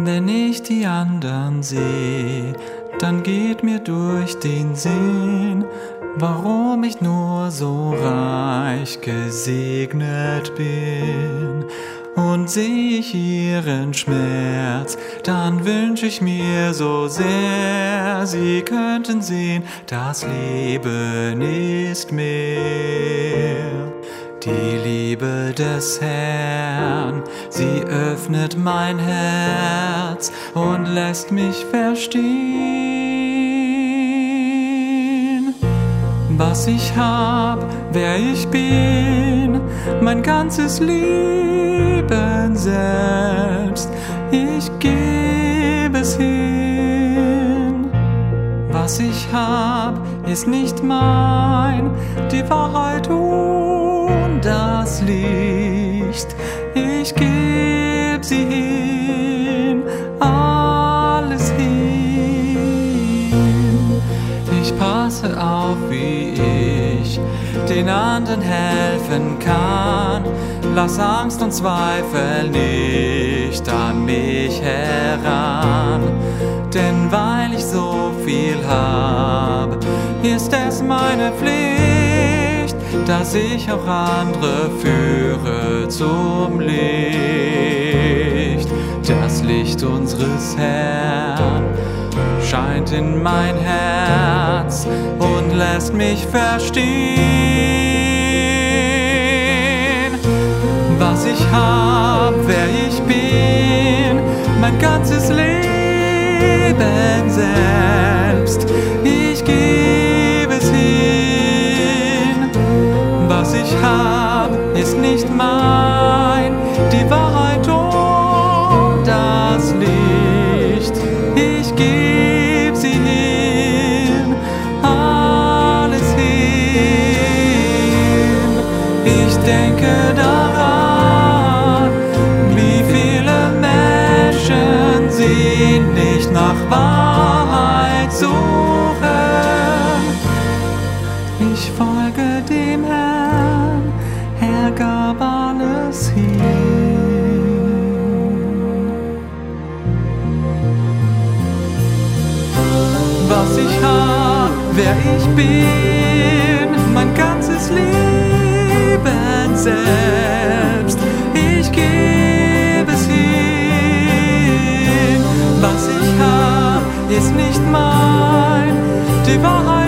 Wenn ich die anderen sehe, dann geht mir durch den Sinn, warum ich nur so reich gesegnet bin. Und sehe ich ihren Schmerz, dann wünsch ich mir so sehr, sie könnten sehen, das Leben ist mehr. Die Liebe des Herrn, sie öffnet mein Herz und lässt mich verstehen, was ich hab, wer ich bin, mein ganzes Leben selbst, ich gebe es hin. Was ich hab, ist nicht mein, die Wahrheit und das Licht, ich geb sie hin, alles hin. Ich passe auf, wie ich den anderen helfen kann, lass Angst und Zweifel nicht an mich heran. Denn weil ich so viel hab, ist es meine Pflicht, dass ich auch andere führe zum Licht. Das Licht unseres Herrn scheint in mein Herz und lässt mich verstehen, was ich hab, wer ich bin, mein ganzes Leben selbst, ich gebe es hin. Was ich hab, ist nicht mein, die Wahrheit und das Licht, ich gebe sie hin, alles hin. Ich denke daran, wie viele Menschen sie nicht nach Wahrheit suchen. Ich folge dem Herrn, er gab alles hin. Was ich hab, wer ich bin, mein ganzes Leben selbst, ich gebe es hin. Was ich hab, ist nicht mein, die Wahrheit